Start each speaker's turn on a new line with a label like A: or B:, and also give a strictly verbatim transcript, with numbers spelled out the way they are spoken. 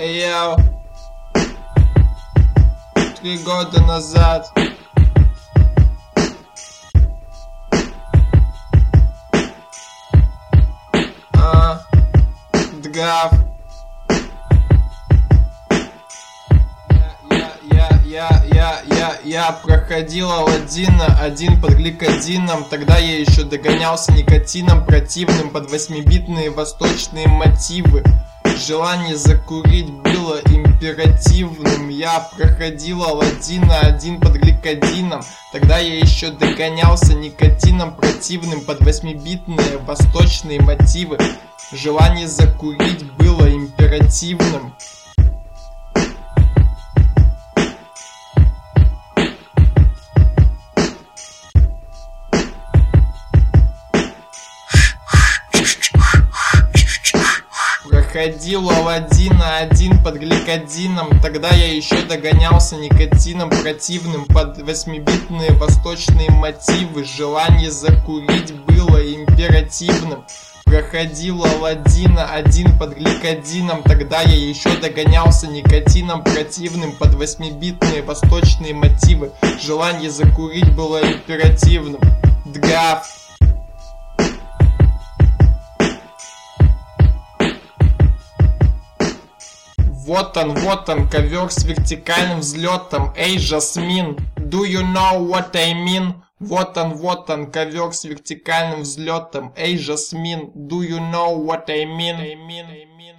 A: Эй, йоу. Три года назад. А, Дгав. Я, я, я, я, я проходил Аладдина один под гликодином. Тогда я еще догонялся никотином противным под восьмибитные восточные мотивы. Желание закурить было императивным. Я проходил Аладдина один под гликодином. Тогда я еще догонялся никотином противным под восьмибитные восточные мотивы. Желание закурить было императивным. Проходил Аладдина один под гликодином. Тогда я еще догонялся никотином противным под восьмибитные восточные мотивы. Желание закурить было императивным. Проходил Аладдина один под гликодином. Тогда я еще догонялся никотином противным под восьмибитные восточные мотивы. Желание закурить было императивным. Дгав. Вот он, вот он, ковер с вертикальным взлетом. Эй, Жасмин, do you know what I mean? Вот он, вот он, ковер с вертикальным взлетом. Эй, Жасмин, do you know what I mean? I mean, I mean.